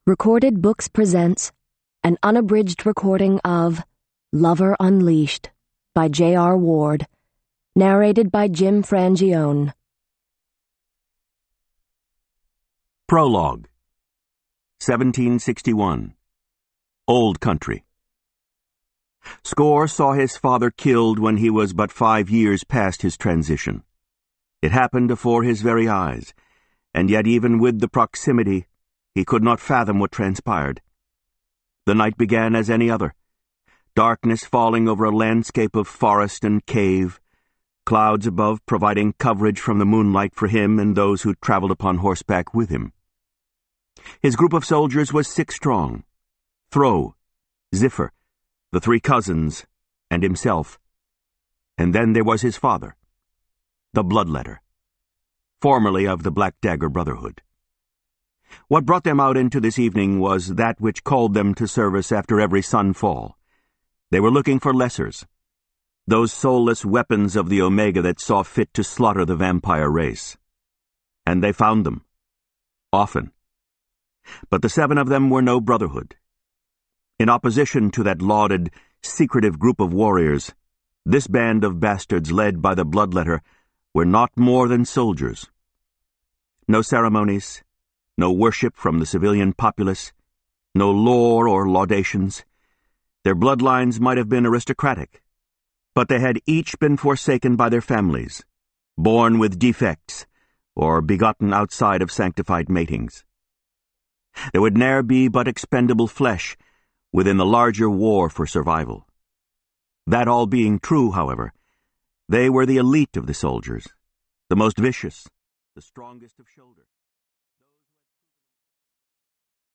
Recorded Books presents an unabridged recording of Lover Unleashed by J.R. Ward, narrated by Jim Frangione. Prologue 1761 Old Country. Score saw his father killed when he was but 5 years past his transition. It happened afore his very eyes, and yet even with the proximity, he could not fathom what transpired. The night began as any other, darkness falling over a landscape of forest and cave, clouds above providing coverage from the moonlight for him and those who traveled upon horseback with him. His group of soldiers was 6 strong: Throw, Ziffer, the 3 cousins, and himself. And then there was his father, the Bloodletter, formerly of the Black Dagger Brotherhood. What brought them out into this evening was that which called them to service after every sunfall. They were looking for lessers, those soulless weapons of the Omega that saw fit to slaughter the vampire race. And they found them. Often. But the 7 of them were no brotherhood. In opposition to that lauded, secretive group of warriors, this band of bastards led by the Bloodletter were not more than soldiers. No ceremonies, no worship from the civilian populace, no lore or laudations. Their bloodlines might have been aristocratic, but they had each been forsaken by their families, born with defects, or begotten outside of sanctified matings. There would ne'er be but expendable flesh within the larger war for survival. That all being true, however, they were the elite of the soldiers, the most vicious, the strongest of shoulder.